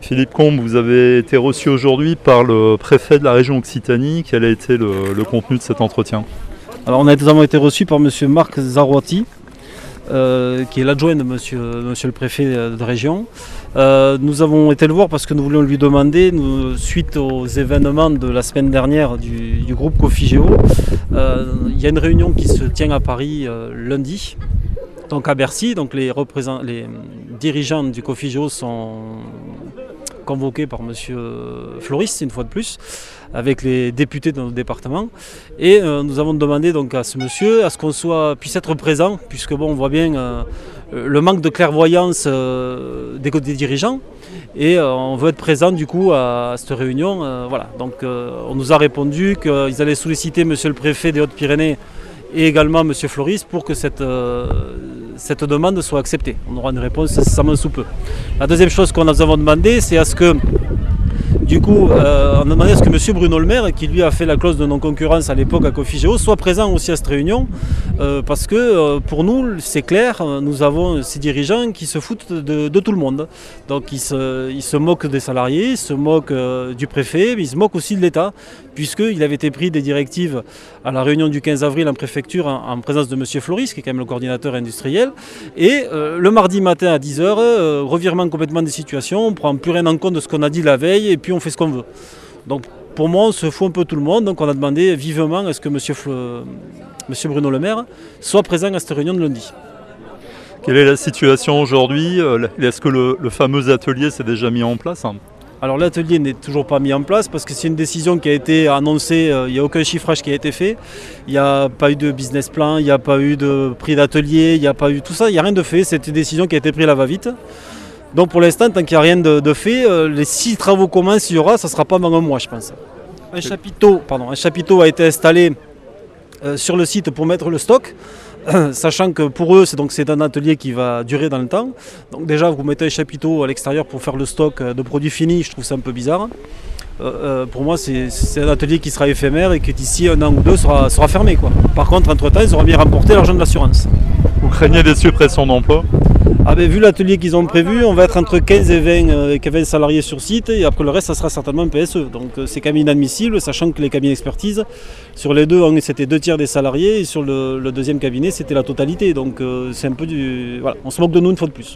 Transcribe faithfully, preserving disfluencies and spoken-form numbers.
Philippe Combe, vous avez été reçu aujourd'hui par le préfet de la région Occitanie. Quel a été le, le contenu de cet entretien? Alors on a notamment été reçu par M. Marc Zarouati, euh, qui est l'adjoint de monsieur, monsieur le préfet de région. Euh, nous avons été le voir parce que nous voulions lui demander, nous, suite aux événements de la semaine dernière du, du groupe Cofigeo, euh, il y a une réunion qui se tient à Paris euh, lundi. Donc à Bercy, donc les, les dirigeants du Cofigeo sont convoqués par M. Floris, une fois de plus, avec les députés de notre département. Et euh, nous avons demandé donc à ce monsieur à ce qu'on soit, puisse être présent, puisque bon, on voit bien euh, le manque de clairvoyance euh, des, des dirigeants. Et euh, on veut être présent du coup à, à cette réunion. Euh, voilà. Donc euh, on nous a répondu qu'ils allaient solliciter M. le préfet des Hautes-Pyrénées et également M. Floris pour que cette, euh, cette demande soit acceptée. On aura une réponse incessamment sous peu. La deuxième chose qu'on nous avons demandé, c'est à ce que, du coup, euh, on a demandé à ce que M. Bruno Le Maire, qui lui a fait la clause de non-concurrence à l'époque à Cofigeo, soit présent aussi à cette réunion, euh, parce que euh, pour nous, c'est clair, nous avons ces dirigeants qui se foutent de, de tout le monde. Donc ils se, ils se moquent des salariés, ils se moquent euh, du préfet, mais ils se moquent aussi de l'État, puisqu'il avait été pris des directives à la réunion du quinze avril en préfecture en, en présence de M. Floris, qui est quand même le coordinateur industriel. Et euh, le mardi matin à dix heures, euh, revirement complètement des situations, on ne prend plus rien en compte de ce qu'on a dit la veille et puis on fait ce qu'on veut. Donc pour moi, on se fout un peu tout le monde. Donc on a demandé vivement à ce que M. Fle... M. Bruno Le Maire soit présent à cette réunion de lundi. Quelle est la situation aujourd'hui? Est-ce que le, le fameux atelier s'est déjà mis en place? Alors l'atelier n'est toujours pas mis en place parce que c'est une décision qui a été annoncée, euh, il n'y a aucun chiffrage qui a été fait, il n'y a pas eu de business plan, il n'y a pas eu de prix d'atelier, il n'y a pas eu tout ça, il n'y a rien de fait, c'est une décision qui a été prise à la va-vite. Donc pour l'instant, tant qu'il n'y a rien de, de fait, euh, les six travaux commencent, il y aura, ça ne sera pas dans un mois je pense. Un chapiteau, pardon, un chapiteau a été installé euh, sur le site pour mettre le stock. Sachant que pour eux, c'est, donc, c'est un atelier qui va durer dans le temps. Donc déjà, vous mettez un chapiteau à l'extérieur pour faire le stock de produits finis, je trouve ça un peu bizarre. Euh, euh, pour moi, c'est, c'est un atelier qui sera éphémère et qui d'ici un an ou deux sera, sera fermé, quoi. Par contre, entre-temps, ils auront bien remporté l'argent de l'assurance. Vous craignez des suppressions d'emplois? Ah ben, vu l'atelier qu'ils ont prévu, on va être entre quinze et vingt, euh, vingt salariés sur site et après le reste, ça sera certainement un P S E. Donc euh, c'est quand même inadmissible, sachant que les cabinets d'expertise, sur les deux, c'était deux tiers des salariés et sur le, le deuxième cabinet, c'était la totalité. Donc euh, c'est un peu du... Voilà, on se moque de nous une fois de plus.